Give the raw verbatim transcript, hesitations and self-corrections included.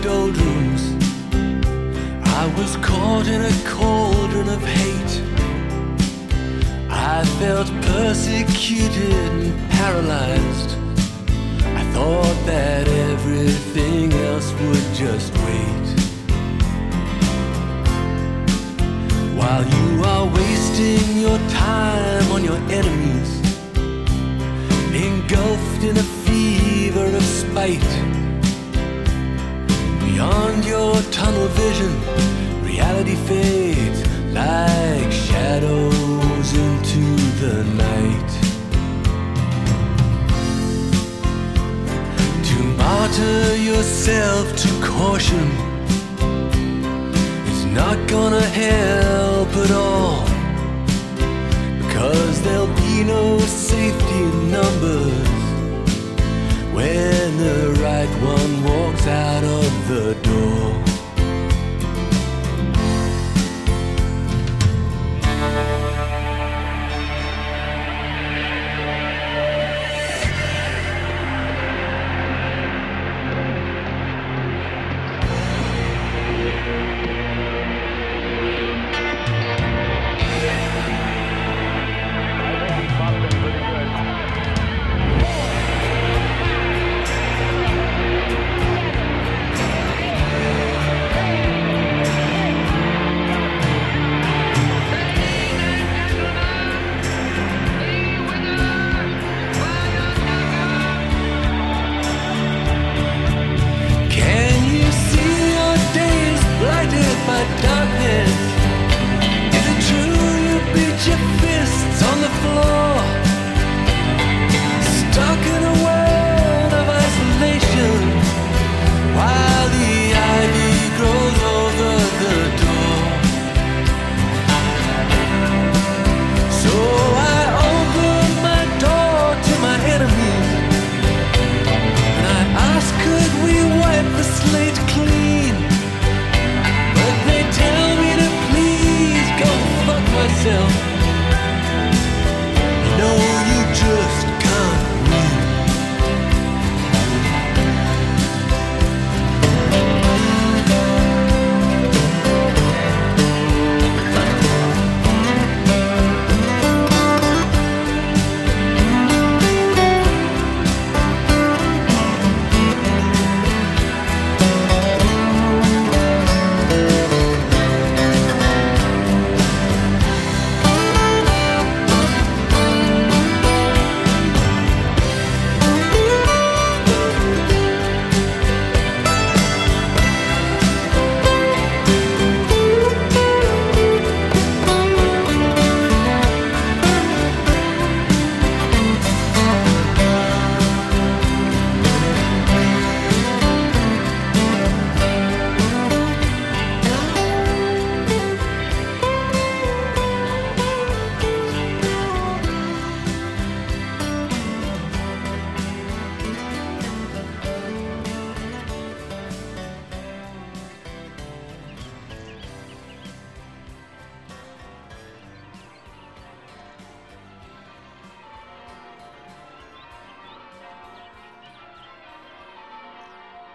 doldrums. I was caught in a cauldron of hate. I felt persecuted and paralyzed. I thought that everything else would just wait. While you are wasting your time on your enemies, engulfed in a fever of spite. Beyond your tunnel vision, reality fades like shadows into the night. To martyr yourself to caution is not gonna help at all, because there'll be no safety in numbers when the right one walks out of the door.